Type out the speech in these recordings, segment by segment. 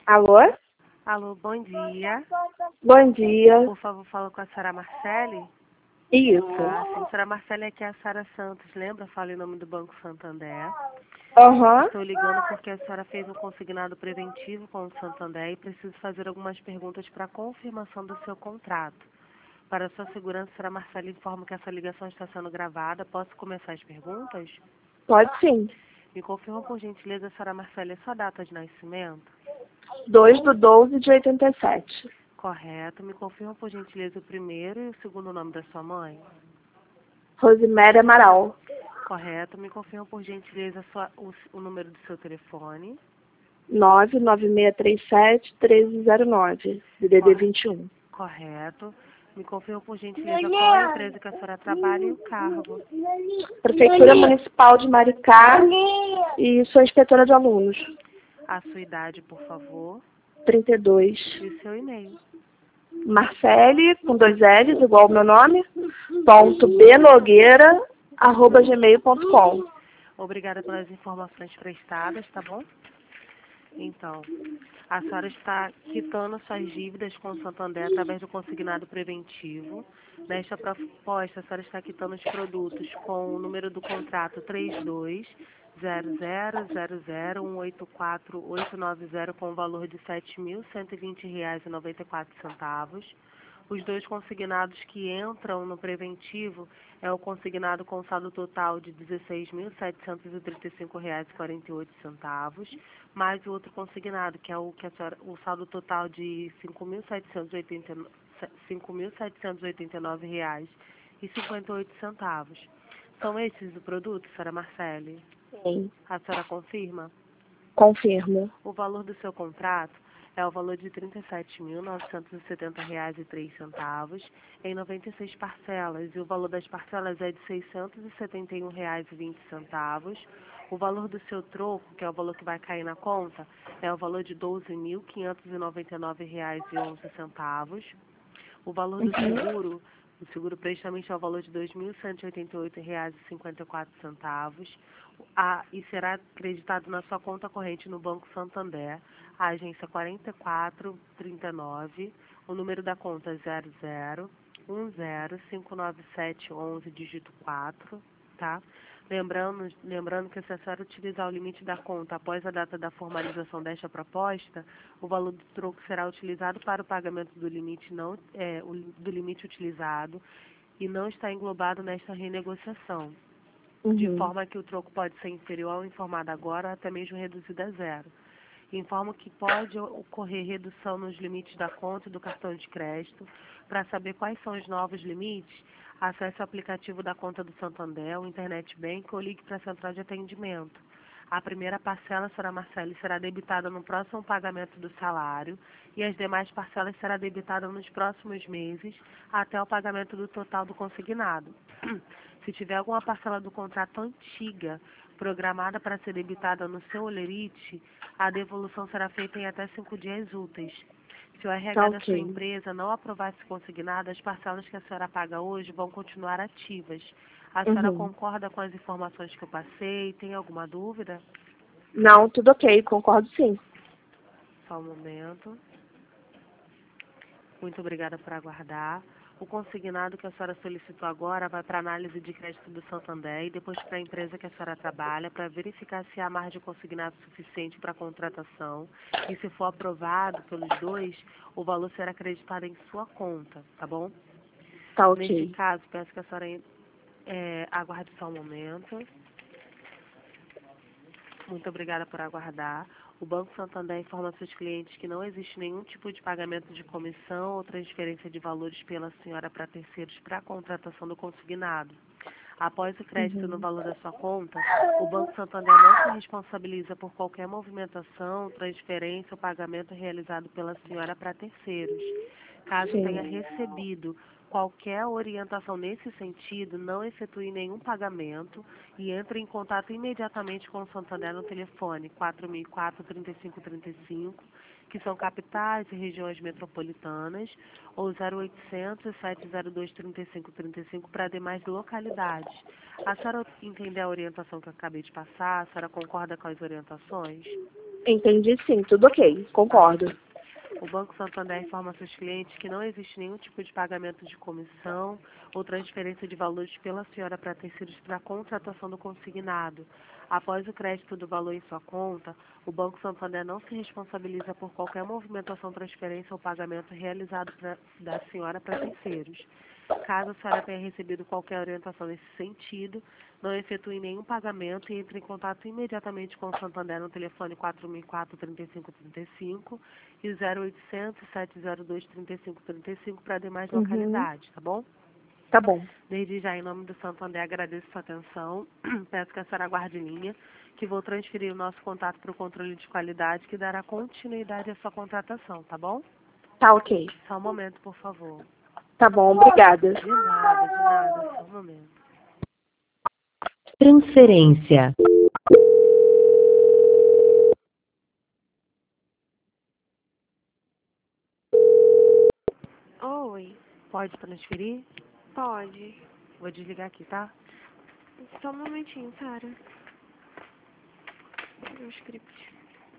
Alô? Alô, bom dia. Bom dia. Por favor, fala com a senhora Marcele. Isso. Sim, senhora Marcele, aqui é a Sara Santos, lembra? Fala em nome do Banco Santander. Aham. Estou ligando porque a senhora fez um consignado preventivo com o Santander e preciso fazer algumas perguntas para confirmação do seu contrato. Para sua segurança, a senhora Marcele informa que essa ligação está sendo gravada. Posso começar as perguntas? Pode sim. Me confirma, por gentileza, senhora Marcele, a sua data de nascimento? 2/12/87. Correto. Me confirma, por gentileza, o primeiro e o segundo nome da sua mãe? Rosiméria Amaral. Correto. Me confirma, por gentileza, o número do seu telefone? 99637-1309. DDD 21. Correto. Me confirma, por gentileza, qual é a empresa que a senhora trabalha e o cargo? Prefeitura Municipal de Maricá e sou inspetora de alunos. A sua idade, por favor. 32. E o seu e-mail? Marcele, com 2 L's, igual o meu nome, .bnogueira@gmail.com. Obrigada pelas informações prestadas, tá bom? Então, a senhora está quitando suas dívidas com o Santander através do consignado preventivo. Nesta proposta, a senhora está quitando os produtos com o número do contrato 320000184890 com o valor de R$ 7.120,94. Os dois consignados que entram no preventivo é o consignado com saldo total de R$ 16.735,48, mais o outro consignado, que é o saldo total de R$ 5.789,58. São esses os produtos, senhora Marcele? Sim. A senhora confirma? Confirmo. O valor do seu contrato é o valor de R$ 37.970,03 em 96 parcelas, e o valor das parcelas é de R$ 671,20. O valor do seu troco, que é o valor que vai cair na conta, é o valor de R$ 12.599,11. O valor do seguro, o seguro prestamento é o valor de R$ 2.188,54. E será acreditado na sua conta corrente no Banco Santander, a agência 4439, o número da conta é 0010597111, dígito 4, tá? Lembrando que se a senhora utilizar o limite da conta após a data da formalização desta proposta, o valor do troco será utilizado para o pagamento do limite do limite utilizado e não está englobado nesta renegociação, de forma que o troco pode ser inferior ao informado agora ou até mesmo reduzido a zero. Informo que pode ocorrer redução nos limites da conta e do cartão de crédito. Para saber quais são os novos limites, acesse o aplicativo da conta do Santander, o Internet Bank, ou ligue para a central de atendimento. A primeira parcela, senhora Marcele, será debitada no próximo pagamento do salário e as demais parcelas serão debitadas nos próximos meses até o pagamento do total do consignado. Se tiver alguma parcela do contrato antiga programada para ser debitada no seu holerite, a devolução será feita em até 5 dias úteis. Se o RH da sua empresa não aprovar esse consignado, as parcelas que a senhora paga hoje vão continuar ativas. A senhora concorda com as informações que eu passei? Tem alguma dúvida? Não, tudo ok, concordo sim. Só um momento. Muito obrigada por aguardar. O consignado que a senhora solicitou agora vai para análise de crédito do Santander e depois para a empresa que a senhora trabalha para verificar se há margem consignado suficiente para a contratação. E se for aprovado pelos dois, o valor será acreditado em sua conta, tá bom? Tá ok. Neste caso, peço que a senhora aguarde só um momento. Muito obrigada por aguardar. O Banco Santander informa seus clientes que não existe nenhum tipo de pagamento de comissão ou transferência de valores pela senhora para terceiros para a contratação do consignado. Após o crédito no valor da sua conta, o Banco Santander não se responsabiliza por qualquer movimentação, transferência ou pagamento realizado pela senhora para terceiros. Caso tenha recebido qualquer orientação nesse sentido, não efetue nenhum pagamento e entre em contato imediatamente com o Santander no telefone 4004-3535, que são capitais e regiões metropolitanas, ou 0800-702-3535 para demais localidades. A senhora entendeu a orientação que eu acabei de passar? A senhora concorda com as orientações? Entendi sim, tudo ok, concordo. O Banco Santander informa a seus clientes que não existe nenhum tipo de pagamento de comissão ou transferência de valores pela senhora para terceiros para a contratação do consignado. Após o crédito do valor em sua conta, o Banco Santander não se responsabiliza por qualquer movimentação, transferência ou pagamento realizado da senhora para terceiros. Caso a senhora tenha recebido qualquer orientação nesse sentido, não efetue nenhum pagamento e entre em contato imediatamente com o Santander no telefone 4004-3535 e 0800-702-3535 para demais localidades, tá bom? Tá bom. Desde já, em nome do Santander, agradeço sua atenção. Peço que a senhora aguarde em linha, que vou transferir o nosso contato para o controle de qualidade, que dará continuidade à sua contratação, tá bom? Tá ok. Só um momento, por favor. Tá bom, obrigada. De nada, só um momento. Transferência. Oi, Pode transferir? pode. Vou desligar aqui, tá? Só um momentinho, Sara. Meu script.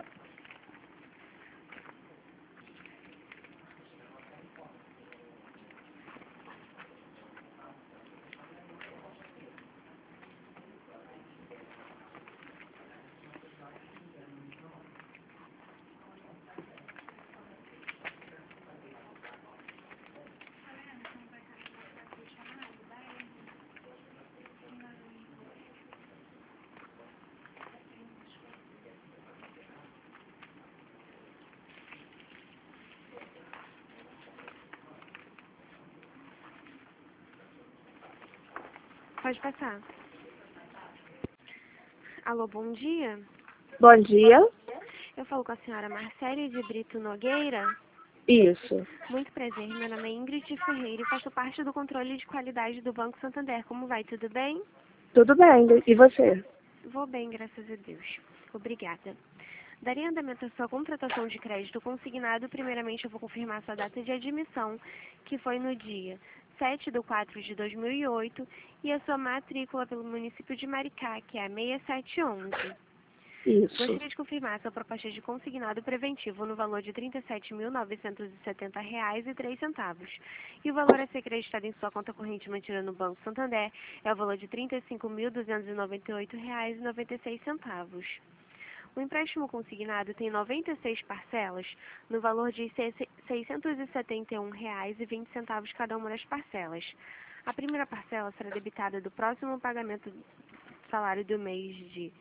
Pode passar. Alô, bom dia. Bom dia. Eu falo com a senhora Marcele de Brito Nogueira. Isso. Muito prazer, meu nome é Ingrid Ferreira e faço parte do controle de qualidade do Banco Santander. Como vai? Tudo bem? Tudo bem. E você? Vou bem, graças a Deus. Obrigada. Daria andamento à sua contratação de crédito consignado. Primeiramente, eu vou confirmar sua data de admissão, que foi no dia 7/4/2008, e a sua matrícula pelo município de Maricá, que é a 6711. Isso. Gostaria de confirmar sua proposta de consignado preventivo no valor de R$ 37.970,03. E o valor a ser creditado em sua conta corrente mantida no Banco Santander é o valor de R$ 35.298,96. O empréstimo consignado tem 96 parcelas, no valor de R$ 671,20 cada uma das parcelas. A primeira parcela será debitada do próximo pagamento do salário do mês de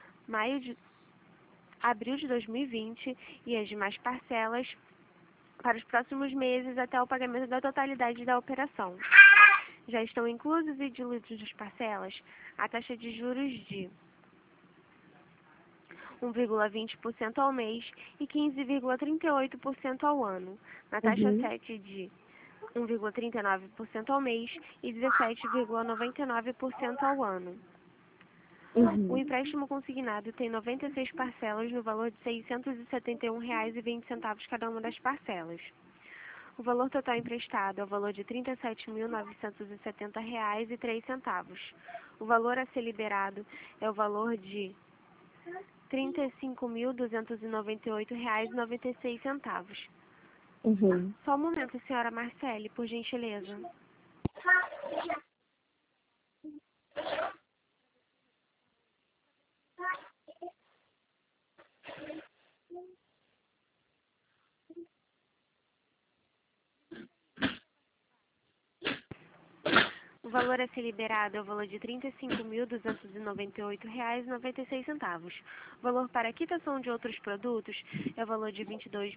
abril de 2020 e as demais parcelas para os próximos meses até o pagamento da totalidade da operação. Já estão inclusos e diluídos as parcelas a taxa de juros de 1,20% ao mês e 15,38% ao ano, na taxa 7 de 1,39% ao mês e 17,99% ao ano. O empréstimo consignado tem 96 parcelas no valor de R$ 671,20 cada uma das parcelas. O valor total emprestado é o valor de R$ 37.970,03. O valor a ser liberado é o valor de R$ 35.298,96. Só um momento, senhora Marcele, por gentileza. O valor a ser liberado é o valor de R$ 35.298,96. O valor para quitação de outros produtos é o valor de R$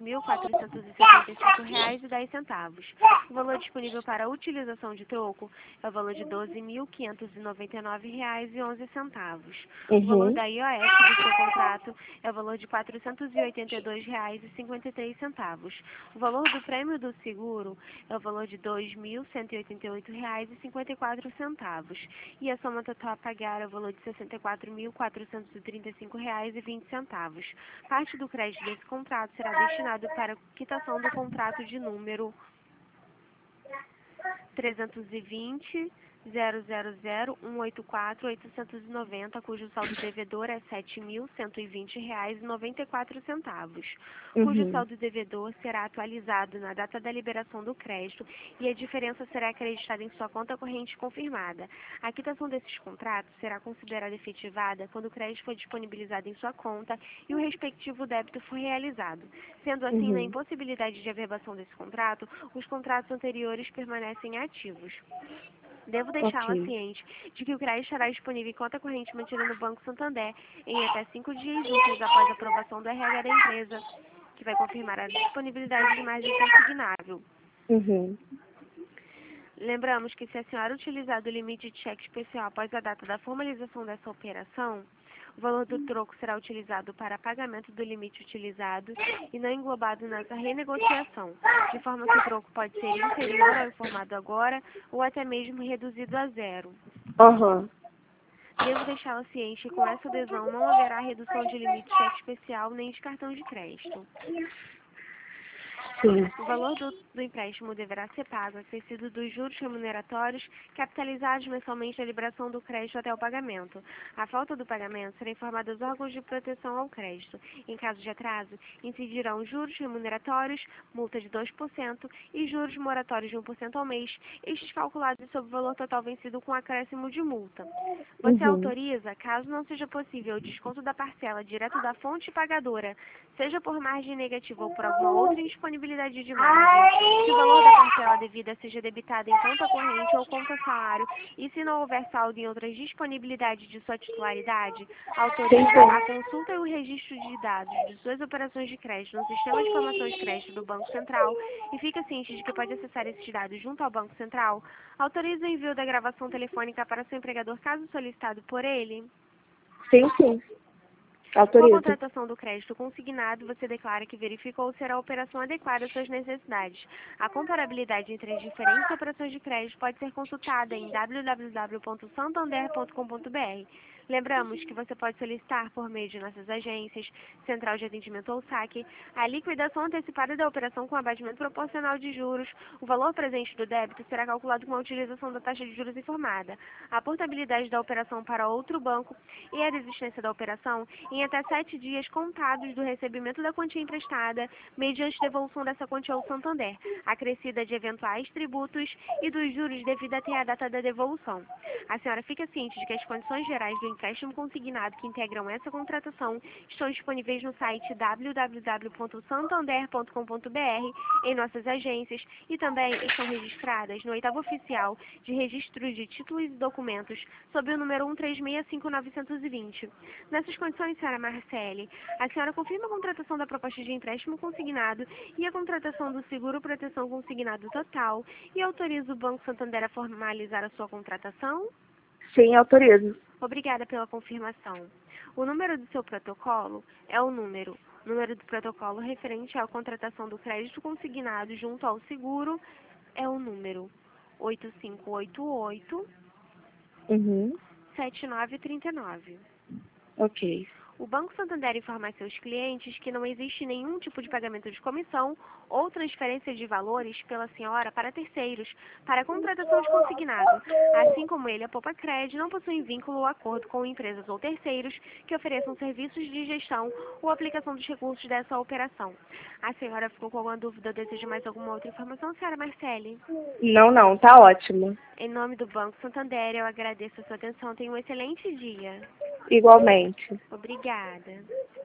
22.475,10. O valor disponível para utilização de troco é o valor de R$ 12.599,11. O valor da IOF do seu contrato é o valor de R$ 482,53. O valor do prêmio do seguro é o valor de R$ 2.188,54. E a soma total a pagar é o valor de R$ 64.435,20. Parte do crédito desse contrato será destinado para a quitação do contrato de número 320 000184890, cujo saldo devedor é R$ 7.120,94, cujo Uhum. saldo devedor será atualizado na data da liberação do crédito e a diferença será acreditada em sua conta corrente confirmada. A quitação desses contratos será considerada efetivada quando o crédito for disponibilizado em sua conta e o respectivo débito for realizado. Sendo assim, na Uhum. impossibilidade de averbação desse contrato, os contratos anteriores permanecem ativos. Devo deixá-la Ok. ciente de que o crédito estará disponível em conta corrente mantida no Banco Santander em até 5 dias úteis após a aprovação do RH da empresa, que vai confirmar a disponibilidade de margem consignável. Uhum. Lembramos que se a senhora utilizar do limite de cheque especial após a data da formalização dessa operação, o valor do troco será utilizado para pagamento do limite utilizado e não englobado nessa renegociação, de forma que o troco pode ser inferior ao informado agora ou até mesmo reduzido a zero. Aham. Devo deixá-la ciente que com essa adesão não haverá redução de limite de cheque especial nem de cartão de crédito. Sim. O valor do empréstimo deverá ser pago acrescido dos juros remuneratórios capitalizados mensalmente na liberação do crédito até o pagamento. A falta do pagamento será informada aos órgãos de proteção ao crédito. Em caso de atraso, incidirão juros remuneratórios, multa de 2% e juros moratórios de 1% ao mês, estes calculados sobre o valor total vencido com acréscimo de multa. Você Uhum. autoriza, caso não seja possível o desconto da parcela direto da fonte pagadora, seja por margem negativa ou por alguma outra indisponibilidade de margem, que o valor da parcela devida seja debitado em conta corrente ou conta salário, e se não houver saldo em outras disponibilidades de sua titularidade, autoriza Sim. a consulta e o registro de dados de suas operações de crédito no Sistema de Informação de Crédito do Banco Central e fica ciente de que pode acessar esses dados junto ao Banco Central. Autoriza o envio da gravação telefônica para seu empregador caso solicitado por ele. Sim, sim. Com a Autorizo. contratação do crédito consignado, você declara que verificou se será a operação adequada às suas necessidades. A comparabilidade entre as diferentes operações de crédito pode ser consultada em www.santander.com.br. Lembramos que você pode solicitar, por meio de nossas agências, Central de Atendimento ou SAC, a liquidação antecipada da operação com abatimento proporcional de juros. O valor presente do débito será calculado com a utilização da taxa de juros informada, a portabilidade da operação para outro banco e a desistência da operação em até 7 dias contados do recebimento da quantia emprestada, mediante devolução dessa quantia ao Santander, acrescida de eventuais tributos e dos juros devida até a data da devolução. A senhora fica ciente de que as condições gerais do empréstimo consignado que integram essa contratação estão disponíveis no site www.santander.com.br, em nossas agências, e também estão registradas no 8º Oficial de Registro de Títulos e Documentos, sob o número 1365920. Nessas condições, senhora Marcele, a senhora confirma a contratação da proposta de empréstimo consignado e a contratação do seguro proteção consignado total e autoriza o Banco Santander a formalizar a sua contratação? Sim, autorizo. Obrigada pela confirmação. O número do seu protocolo é o número do protocolo referente à contratação do crédito consignado junto ao seguro é o número 8588 Uhum. 7939. Ok. O Banco Santander informa a seus clientes que não existe nenhum tipo de pagamento de comissão ou transferência de valores pela senhora para terceiros, para a contratação de consignado. Assim como ele, a Poupa-Cred não possui vínculo ou acordo com empresas ou terceiros que ofereçam serviços de gestão ou aplicação dos recursos dessa operação. A senhora ficou com alguma dúvida ou deseja mais alguma outra informação, senhora Marcele? Não, tá ótimo. Em nome do Banco Santander, eu agradeço a sua atenção. Tenha um excelente dia. Igualmente. Obrigada.